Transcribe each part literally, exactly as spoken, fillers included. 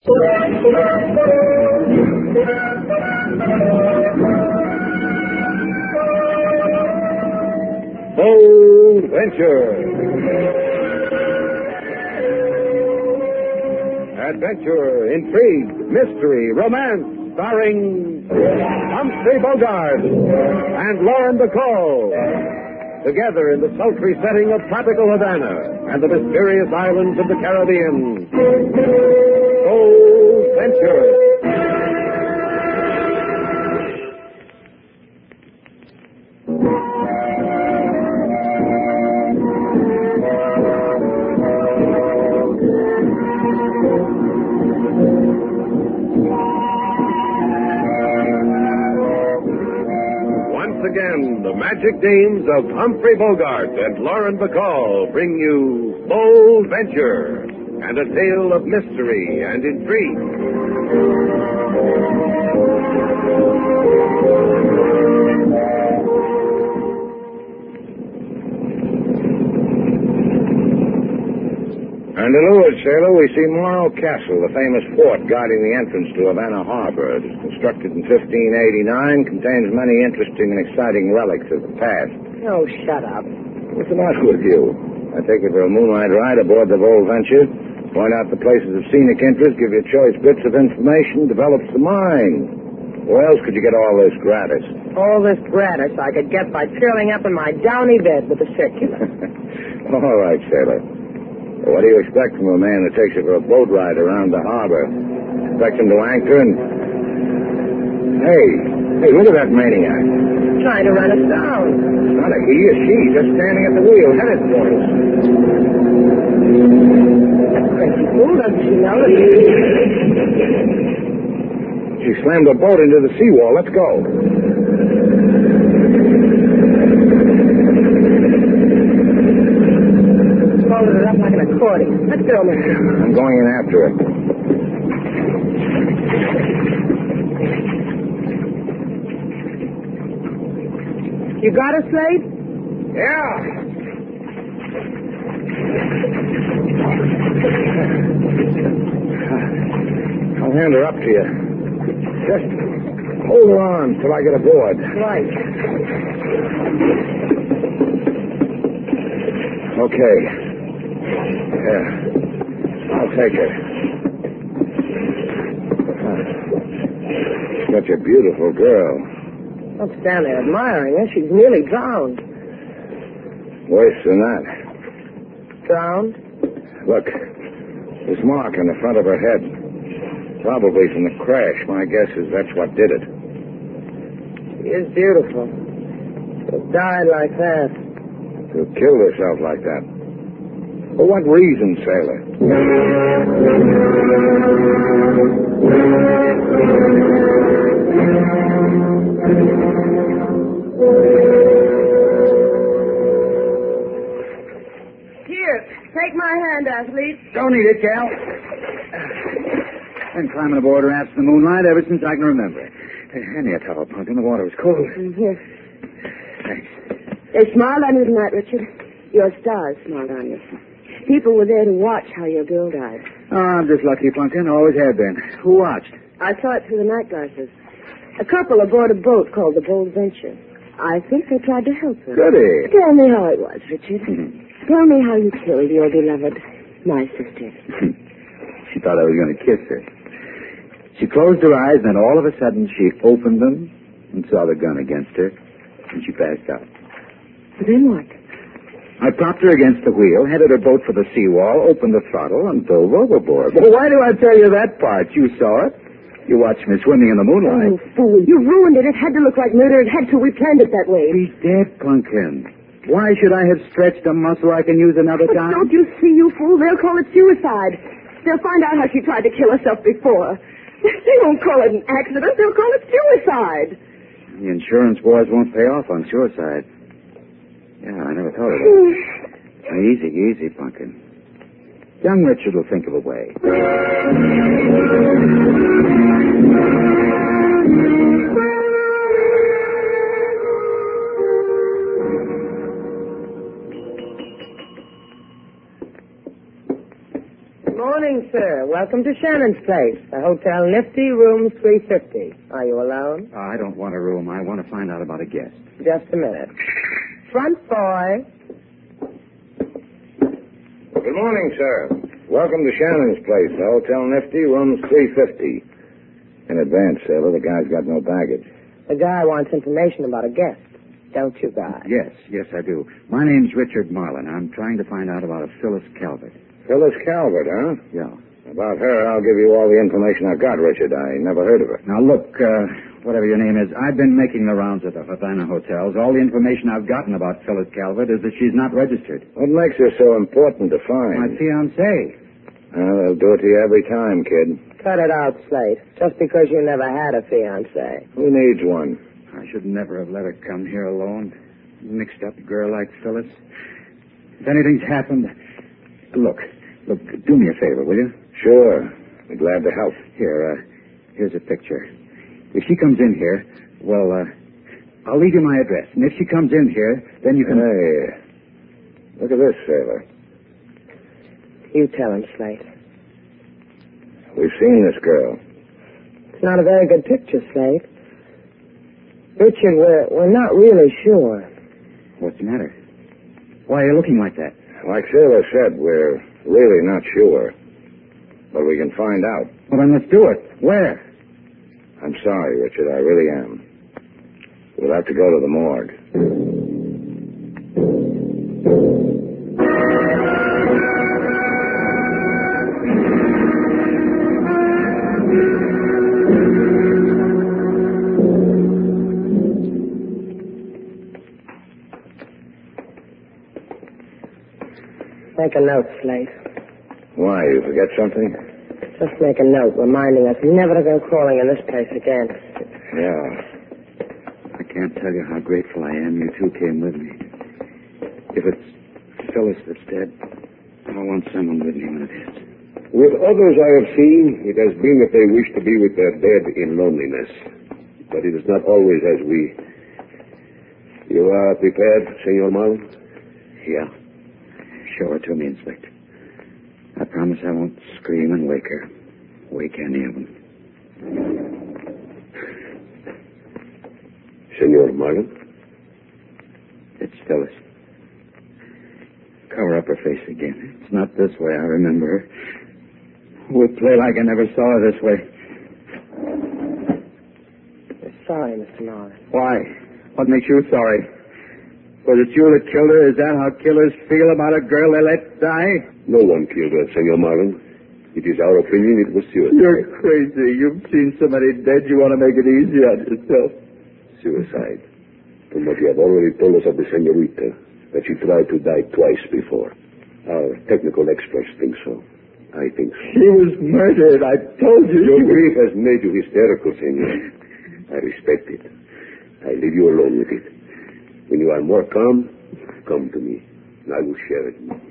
Bold Venture. Adventure, intrigue, mystery, romance, starring Humphrey Bogart and Lauren Bacall. Together in the sultry setting of tropical Havana and the mysterious islands of the Caribbean. Bold Venture. Again, the magic names of Humphrey Bogart and Lauren Bacall bring you Bold Venture and a tale of mystery and intrigue. And to leeward, sailor, we see Morro Castle, the famous fort guarding the entrance to Havana Harbor. It was constructed in fifteen eighty-nine, contains many interesting and exciting relics of the past. Oh, shut up. What's the matter with you? I take you for a moonlight ride aboard the Bold Venture, point out the places of scenic interest, give you choice bits of information, develops the mind. Where else could you get all this gratis? All this gratis I could get by curling up in my downy bed with the circular. All right, sailor. What do you expect from a man who takes you for a boat ride around the harbor? Expect him to anchor and... Hey, hey, look at that maniac. Trying to run us down. It's not a he or she, just standing at the wheel, headed for us. That crazy fool, doesn't she know it? She slammed the boat into the seawall. Let's go. Folded it up like an accordion. Let's go, mister. I'm going in after it. You got her, Slade? Yeah. I'll hand her up to you. Just hold her on till I get aboard. Right. Okay. Yeah, I'll take it. Such a beautiful girl. Don't stand there admiring her. She's nearly drowned. Worse than that. Drowned? Look, this mark on the front of her head. Probably from the crash. My guess is that's what did it. She is beautiful. She died like that. To have killed herself like that. For what reason, sailor? Here, take my hand, athlete. Don't need it, gal. Been climbing aboard rafts in the moonlight ever since I can remember. Hey, hand me a towel, Pumpkin. The water was cold. Here. Thanks. They smiled on you tonight, Richard. Your stars smiled on you. People were there to watch how your girl died. Oh, I'm just lucky, Pumpkin. Always have been. Who watched? I saw it through the night glasses. A couple aboard a boat called the Bold Venture. I think they tried to help her. Goody. Tell me how it was, Richard. Mm-hmm. Tell me how you killed your beloved, my sister. She thought I was going to kiss her. She closed her eyes, and then all of a sudden she opened them and saw the gun against her, and she passed out. Then what? I propped her against the wheel, headed her boat for the seawall, opened the throttle, and dove overboard. Well, why do I tell you that part? You saw it. You watched me swimming in the moonlight. Oh, fool. You ruined it. It had to look like murder. It had to. We planned it that way. Be dead, Pumpkin. Why should I have stretched a muscle I can use another But time? don't you see, you fool? They'll call it suicide. They'll find out how she tried to kill herself before. They won't call it an accident. They'll call it suicide. The insurance boys won't pay off on suicide. Yeah, I never thought of that. Now, easy, easy, Pumpkin. Young Richard will think of a way. Good morning, sir. Welcome Welcome to Shannon's place, the Hotel Nifty, room three fifty. Are you alone? Uh, I don't want a room. I want to find out about a guest. Just a minute. Front boy. Good morning, sir. Welcome to Shannon's place, the Hotel Nifty, room three fifty. In advance, sailor. The guy's got no baggage. The guy wants information about a guest. Don't you, guy? Yes, yes, I do. My name's Richard Marlin. I'm trying to find out about a Phyllis Calvert. Phyllis Calvert, huh? Yeah. About her, I'll give you all the information I've got, Richard. I never heard of her. Now, look, uh, whatever your name is, I've been making the rounds at the Havana hotels. All the information I've gotten about Phyllis Calvert is that she's not registered. What makes her so important to find? My fiancée. Well, they'll do it to you every time, kid. Cut it out, Slate. Just because you never had a fiancé. Who needs one? I should never have let her come here alone. Mixed up girl like Phyllis. If anything's happened, look, look, do me a favor, will you? Sure. Be glad to help. Here, uh, here's a picture. If she comes in here, well, uh, I'll leave you my address. And if she comes in here, then you can... Hey, look at this, sailor. You tell him, Slate. We've seen this girl. It's not a very good picture, Slate. Richard, we're, we're not really sure. What's the matter? Why are you looking like that? Like Sailor said, we're really not sure. But we can find out. Well, then let's do it. Where? I'm sorry, Richard. I really am. We'll have to go to the morgue. Make a note, Slate. Why? You forget something? Just make a note reminding us never to go crawling in this place again. Yeah. I can't tell you how grateful I am you two came with me. If it's Phyllis that's dead, I want someone with me when it is. With others I have seen, it has been that they wish to be with their dead in loneliness. But it is not always as we... You are prepared, Senor Marlin? Yeah. Show her to me, Inspector. I promise I won't scream and wake her. Wake any of them. Senor Marlin? It's Phyllis. Cover up her face again. It's not this way, I remember her. We'll play like I never saw her this way. We're sorry, Mister Marlin. Why? What makes you sorry? Was it you that killed her? Is that how killers feel about a girl they let die? No one killed her, Senor Marlin. It is our opinion it was suicide. You're crazy. You've seen so many dead, you want to make it easy on yourself. Suicide. From what you have already told us of the senorita, that she tried to die twice before. Our technical experts think so. I think so. She was murdered. I told you. Your grief has made you hysterical, senor. I respect it. I leave you alone with it. When you are more calm, come to me, and I will share it with you.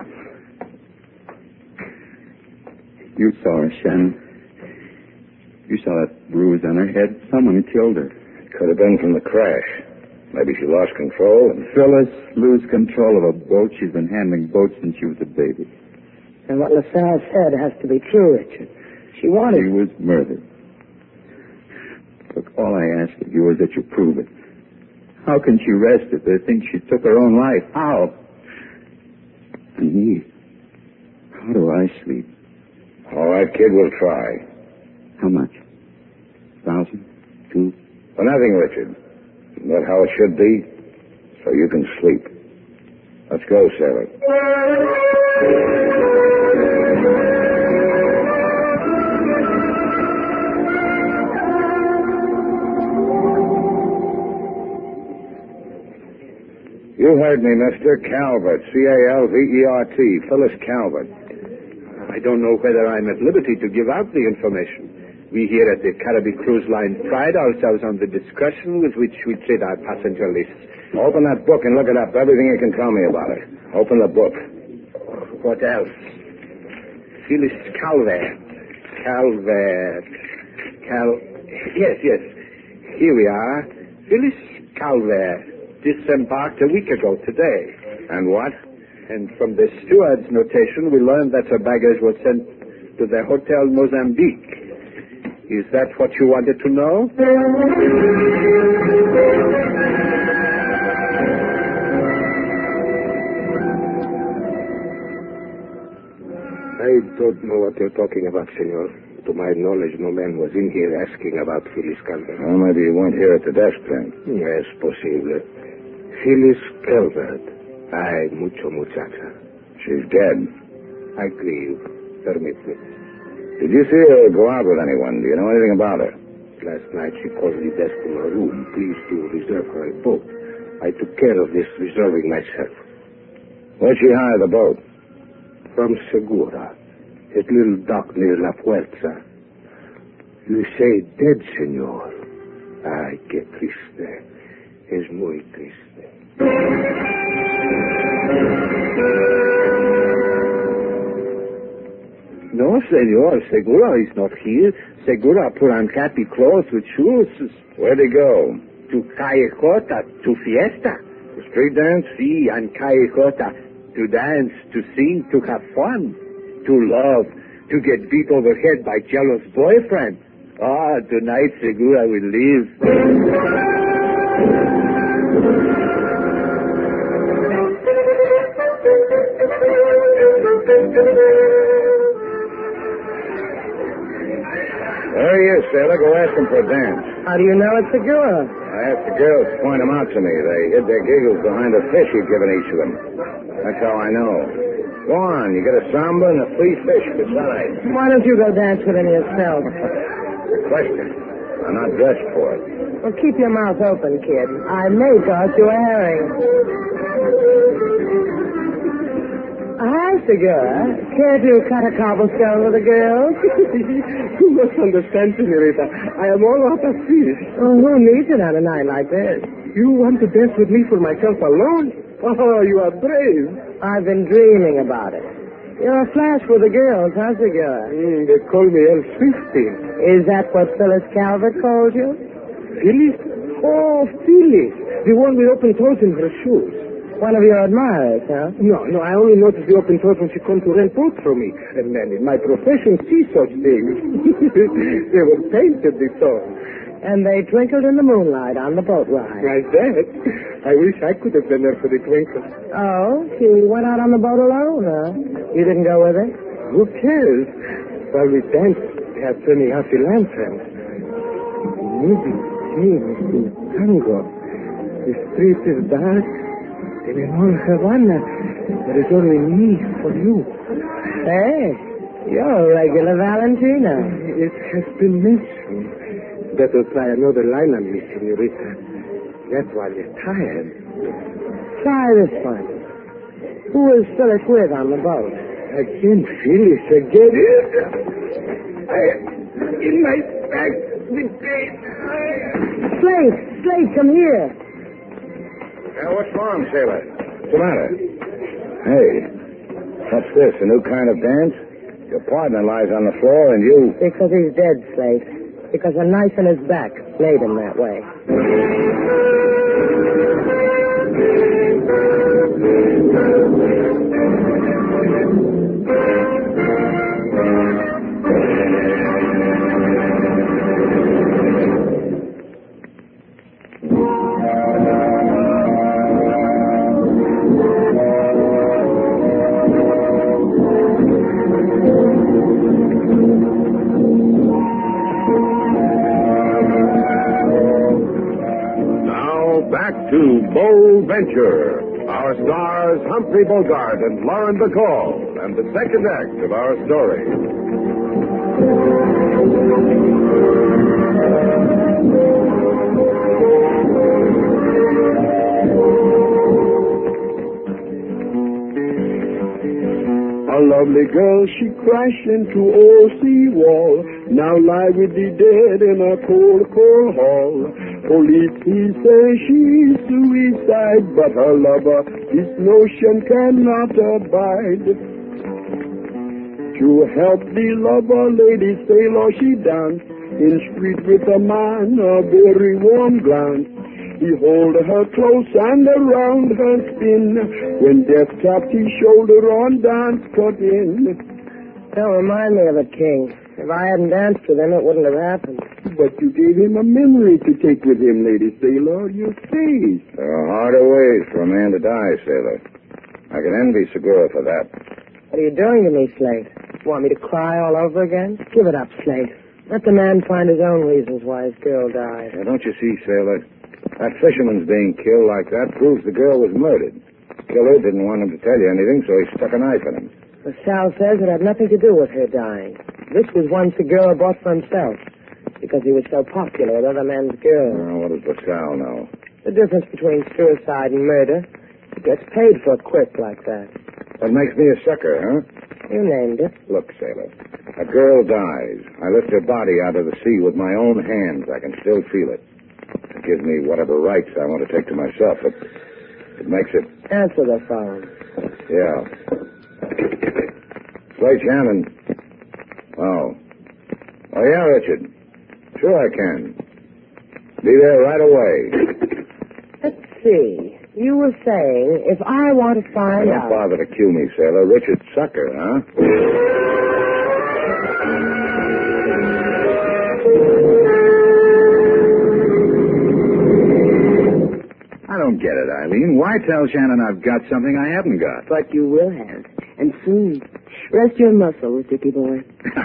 You saw her, Shannon. You saw that bruise on her head. Someone killed her. Could have been from the crash. Maybe she lost control and... Phyllis lose control of a boat. She's been handling boats since she was a baby. And what LaSalle said has to be true, Richard. She wanted... She was murdered. Look, all I ask of you is that you prove it. How can she rest if they think she took her own life? How? And me, how do I sleep? All right, kid, we'll try. How much? Thousand? Two? For nothing, Richard. Isn't that how it should be? So you can sleep. Let's go, sailor. You heard me, mister. Calvert. C A L V E R T. Phyllis Calvert. I don't know whether I'm at liberty to give out the information. We here at the Caribbean Cruise Line pride ourselves on the discretion with which we treat our passenger lists. Open that book and look it up. Everything you can tell me about it. Open the book. What else? Phyllis Calvert. Calvert. Cal... Yes, yes. Here we are. Phyllis Calvert disembarked a week ago today. And what? And from the steward's notation, we learned that her baggage was sent to the Hotel Mozambique. Is that what you wanted to know? I don't know what you're talking about, senor. To my knowledge, no man was in here asking about Phyllis Calvert. Well, maybe you weren't here at the desk then. Yes, posible. Phyllis Calvert. Ay, mucho muchacha. She's dead. I grieve. Permit me. Did you see her go out with anyone? Do you know anything about her? Last night she called the desk in her room, please to reserve her a boat. I took care of this reserving myself. Where'd she hire the boat? From Segura. That little dock near La Puerta. You say dead, senor. Ay, qué triste. Es muy triste. No, senor. Segura is not here. Segura put on happy clothes with shoes. Where'd he go? To Callecota, to fiesta. The street dance? See, on Callecota. To dance, to sing, to have fun. To love, to get beat over head by jealous boyfriend. Ah, tonight Segura will leave. There he is, sailor. Go ask him for a dance. How do you know it's Segura? I asked the girls to point him out to me. They hid their giggles behind a fish he'd given each of them. That's how I know. Go on. You get a samba and a free fish besides. Why don't you go dance with him yourself? Good question. I'm not dressed for it. Well, keep your mouth open, kid. I may toss you a herring. Hi, Segura. Care to cut a cobblestone with a girl? You must understand, senorita. I am all out of fish. Oh, who needs it on a night like this? You want to dance with me for myself alone? Oh, you are brave. I've been dreaming about it. You're a flash with the girls, huh, Segura? Mm, they call me El Fifty. Is that what Phyllis Calvert called you? Phyllis? Oh, Phyllis. The one with open toes in her shoes. One of your admirers, huh? No, no, I only noticed the open toes when she come to rent boats from me. And then in my profession, see such things. They were painted, the toes. And they twinkled in the moonlight on the boat ride. Like that? I wish I could have been there for the twinkle. Oh, she went out on the boat alone, huh? You didn't go with her? Who cares? While we danced, they had turning out the lanterns. Moving, singing, tango. The street is dark. And in all Havana, there is only me for you. Hey, you're a regular Valentino. It has been mentioned. Better try another line on me, senorita. That's why you're tired. Try this one. Who is Phyllis with on the boat? Again, Phyllis, again. I, in my back, with pain. Slate, Slate, come here. Yeah, what's wrong, sailor? What's the matter? Hey, what's this, a new kind of dance? Your partner lies on the floor and you... Because he's dead, Slate. Because a knife in his back laid him that way. To Bold Venture. Our stars Humphrey Bogart and Lauren Bacall, and the second act of our story. A lovely girl, she crashed into old seawall. Now lie with the dead in a cold, cold hall. Police, he says she's suicide, but her lover, this notion cannot abide. To help the lover, lady sailor, she danced in street with a man, a very warm glance. He hold her close and around her spin. When death tapped his shoulder on, dance cut in. Don't remind me of it, King. If I hadn't danced with him, it wouldn't have happened. But you gave him a memory to take with him, Lady Sailor. Your face. There are harder ways for a man to die, sailor. I can envy Segura for that. What are you doing to me, Slate? Want me to cry all over again? Give it up, Slate. Let the man find his own reasons why his girl died. Now, don't you see, sailor? That fisherman's being killed like that proves the girl was murdered. Killer didn't want him to tell you anything, so he stuck a knife in him. But Sal says it had nothing to do with her dying. This was one Segura bought for himself because he was so popular with other men's girls. Oh, what does LaSalle know? The difference between suicide and murder. He gets paid for a quirk like that. That makes me a sucker, huh? You named it. Look, sailor, a girl dies. I lift her body out of the sea with my own hands. I can still feel it. It gives me whatever rights I want to take to myself. It, it makes it... Answer the phone. Yeah. Slate Shannon. Oh. Oh, yeah, Richard. Sure I can. Be there right away. Let's see. You were saying, if I want to find Don't out... bother to cue me, sailor. Richard Sucker, huh? I don't get it, Eileen. Why tell Shannon I've got something I haven't got? But you will have. And soon. Rest your muscles, Dickie boy.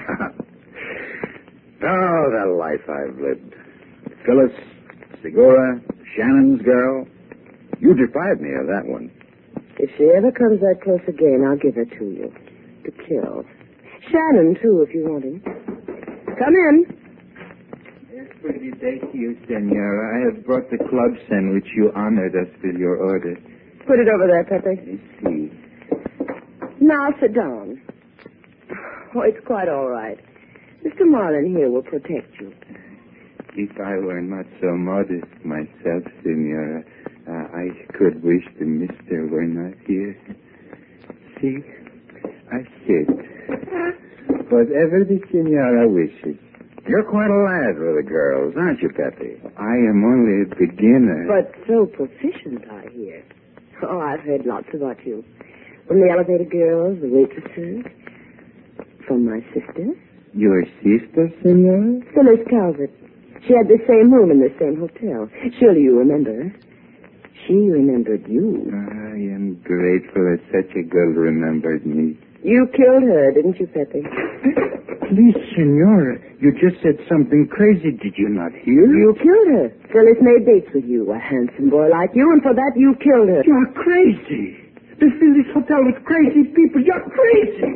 Oh, the life I've lived. Phyllis, Segura, Shannon's girl. You deprived me of that one. If she ever comes that close again, I'll give her to you. To kill. Shannon, too, if you want him. Come in. Pretty day to you, Senora. I have brought the club sandwich you honored us with your order. Put it over there, Pepe. I see. Now sit down. Oh, it's quite all right. Mister Marlin here will protect you. If I were not so modest myself, Senora, uh, I could wish the mister were not here. See, I sit. Whatever the Senora wishes. You're quite a lad with the girls, aren't you, Pepe? I am only a beginner. But so proficient, I hear. Oh, I've heard lots about you. From the elevator girls, the waitresses. From my sister. Your sister, Senora? Phyllis Calvert. She had the same room in the same hotel. Surely you remember her. She remembered you. I am grateful that such a girl remembered me. You killed her, didn't you, Pepe? Please, Senora, you just said something crazy. Did you not hear? You killed her. Phyllis made dates with you, a handsome boy like you, and for that you killed her. You're crazy. This is this hotel with crazy people. You're crazy.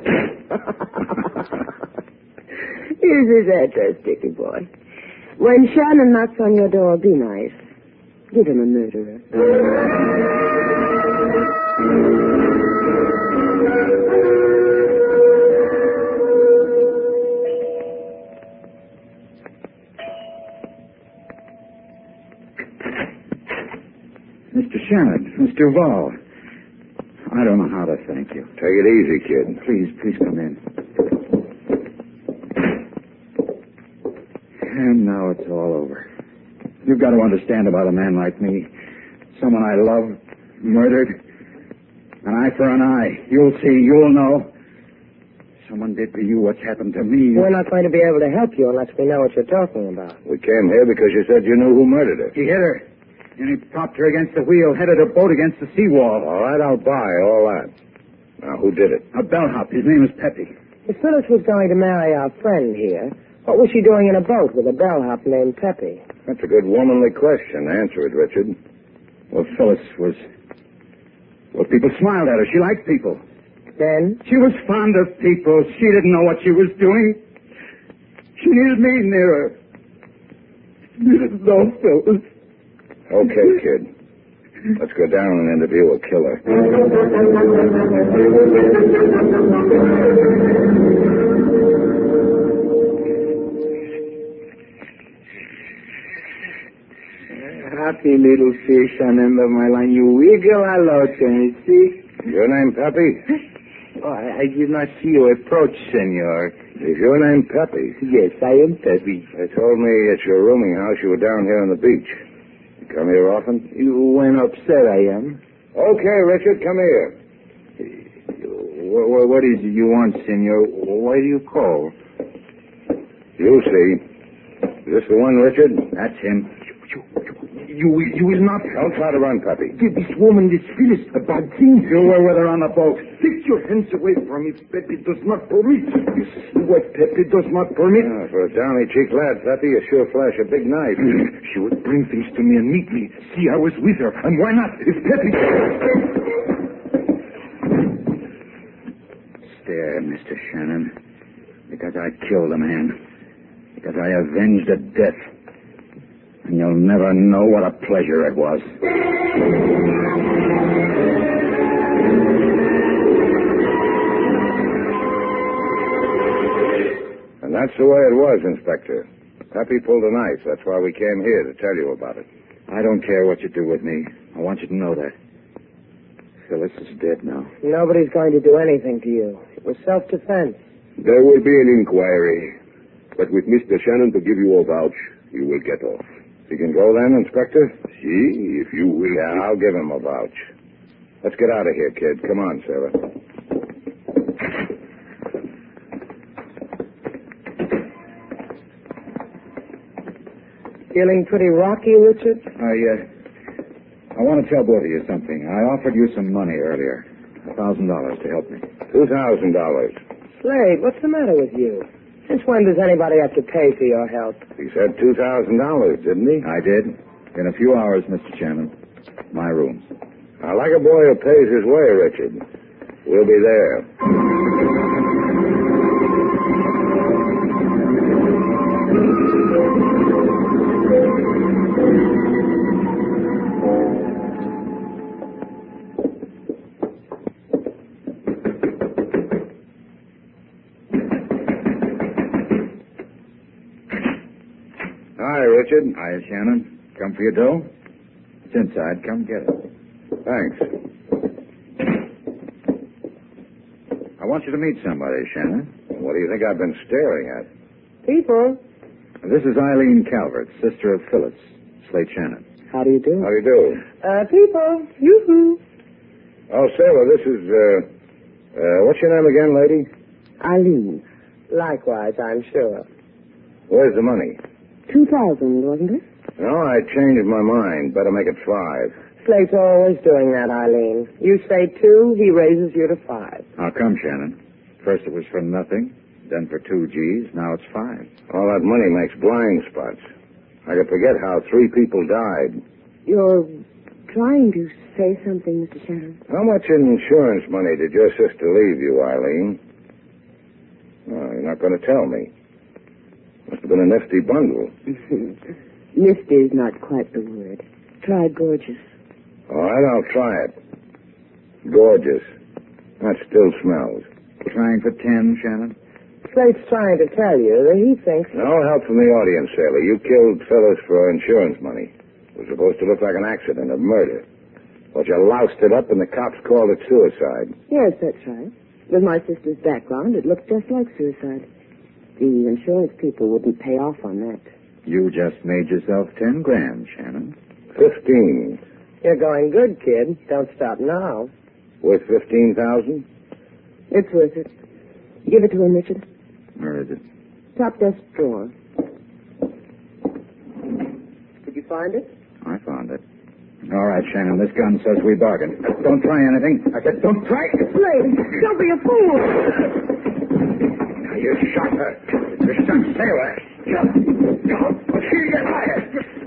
Here's his address, Dickie boy. When Shannon knocks on your door, be nice. Give him a murderer. Mister Shannon, Mister Vall. I don't know how to thank you. Take it easy, kid. Please, please come in. And now it's all over. You've got to understand about a man like me. Someone I love, murdered. An eye for an eye. You'll see, you'll know. Someone did to you what's happened to me. We're not going to be able to help you unless we know what you're talking about. We came here because you said you knew who murdered her. He hit her. And he propped her against the wheel, headed her boat against the seawall. All right, I'll buy all that. Now, who did it? A bellhop. His name is Pepe. If Phyllis was going to marry our friend here, what was she doing in a boat with a bellhop named Pepe? That's a good womanly question. Answer it, Richard. Well, Phyllis was... Well, people smiled at her. She liked people. Then? She was fond of people. She didn't know what she was doing. She needed me near her. She didn't know Phyllis. Okay, kid. Let's go down and interview a killer. Happy little fish on end of my line. You wiggle a lot, and see? Your name Pepe? Oh, I, I did not see you approach, senor. Is your name Pepe? Yes, I am Pepe. They told me at your rooming house you were down here on the beach. You come here often? You went upset, I am. Okay, Richard, come here. What, what, what is it you want, senor? Why do you call? You see. Is this the one, Richard? That's him. You, you, you, you will not... Don't try to run, Pepe. Give this woman, this Phyllis, a bad thing. You were with her on the boat. Take your hands away from me. Pepe does not permit. You see what Pepe does not permit? Ah, for a downy-cheeked lad, Pepe, you sure flash a big knife. She would bring things to me and meet me. See, I was with her. And why not? If Pepe... Stare, Mister Shannon. Because I killed a man. Because I avenged a death. And you'll never know what a pleasure it was. And that's the way it was, Inspector. Pepe pulled a knife. That's why we came here, to tell you about it. I don't care what you do with me. I want you to know that. Phyllis is dead now. Nobody's going to do anything to you. It was self-defense. There will be an inquiry. But with Mister Shannon to give you a vouch, you will get off. You can go then, Inspector? See, if you will. Yeah, I'll give him a vouch. Let's get out of here, kid. Come on, Sarah. Feeling pretty rocky, Richard? I, uh, I want to tell both of you something. I offered you some money earlier. A thousand dollars to help me. Two thousand dollars. Slade, what's the matter with you? Since when does anybody have to pay for your help? He said two thousand dollars, didn't he? I did. In a few hours, Mister Shannon. My rooms. I like a boy who pays his way, Richard. We'll be there. Hi, Richard. Hi, Shannon. Come for your dough? It's inside. Come get it. Thanks. I want you to meet somebody, Shannon. What do you think I've been staring at? People. This is Eileen Calvert, sister of Phyllis, Slate Shannon. How do you do? How do you do? Uh, people. Yoo-hoo. Oh, Sarah, this is, uh, uh, what's your name again, lady? Eileen. Likewise, I'm sure. Where's the money? Two thousand, wasn't it? No, I changed my mind. Better make it five. Slate's always doing that, Eileen. You say two, he raises you to five. How come, Shannon? First it was for nothing, then for two G's, now it's five. All that money makes blind spots. I could forget how three people died. You're trying to say something, Mister Shannon. How much in insurance money did your sister leave you, Eileen? Oh, you're not going to tell me. Must have been a nifty bundle. Nifty is not quite the word. Try gorgeous. All right, I'll try it. Gorgeous. That still smells. Trying for ten, Shannon? Slate's trying to tell you that he thinks... No help from the audience, Sailor. You killed Phyllis for insurance money. It was supposed to look like an accident, a murder. But you loused it up and the cops called it suicide. Yes, that's right. With my sister's background, it looked just like suicide. The insurance people wouldn't pay off on that. You just made yourself ten grand, Shannon. Fifteen. You're going good, kid. Don't stop now. Worth fifteen thousand? It's worth it. Give it to him, Richard. Where is it? Top desk drawer. Did you find it? I found it. All right, Shannon, this gun says we bargained. Don't try anything. I said don't try. Slade, don't be a fool. Now, you shot her. You shot Sailor. She get higher.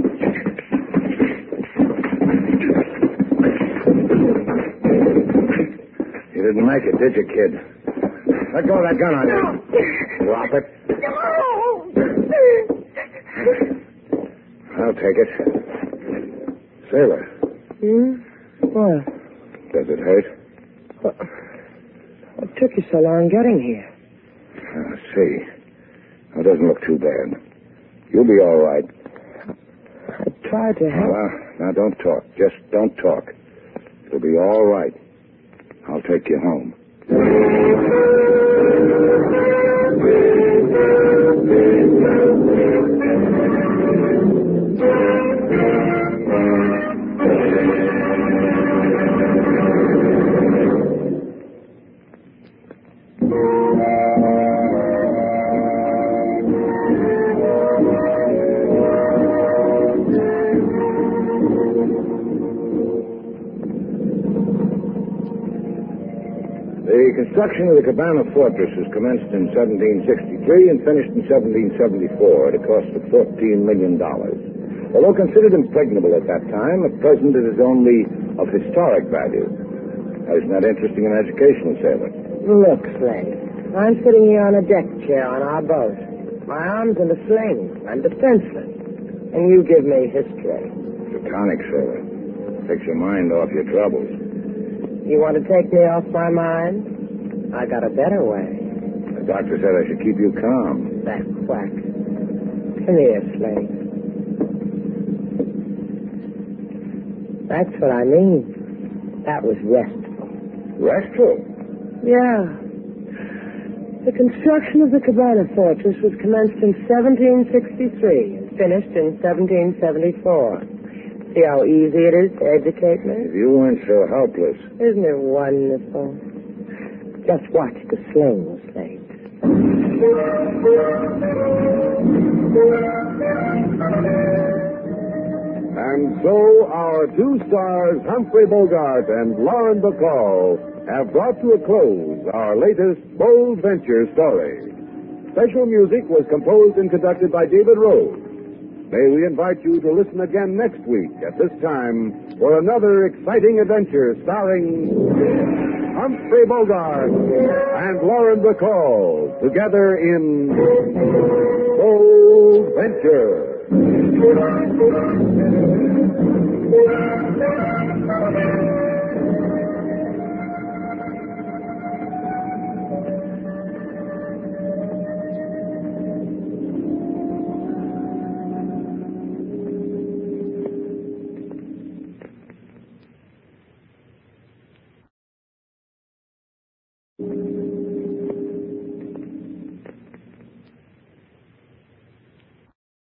You didn't make it, did you, kid? Let go of that gun on you. Drop it. I'll take it. Sailor. Hmm? What? Does it hurt? What, what took you so long getting here? I see. It doesn't look too bad. You'll be all right. I tried to help. Well, now don't talk. Just don't talk. It'll be all right. I'll take you home. construction of the Cabana Fortress was commenced in seventeen sixty-three and finished in seventeen seventy-four at a cost of fourteen million dollars. Although considered impregnable at that time, at present it is only of historic value. Now, isn't that interesting and educational, sailor? Look, Slade. I'm sitting here on a deck chair on our boat. My arm's in a sling. I'm defenseless. And you give me history. It's a tonic, sailor. Takes your mind off your troubles. You want to take me off my mind? I got a better way. The doctor said I should keep you calm. That quack. Come here, Slade. That's what I mean. That was restful. Restful? Yeah. The construction of the Cabana Fortress was commenced in seventeen sixty-three and finished in seventeen seventy-four. See how easy it is to educate me? If you weren't so helpless. Isn't it wonderful? Just watch the sling, Slade. And so our two stars, Humphrey Bogart and Lauren Bacall, have brought to a close our latest Bold Venture story. Special music was composed and conducted by David Rose. May we invite you to listen again next week at this time for another exciting adventure starring Humphrey Bogart and Lauren Bacall together in Bold Venture.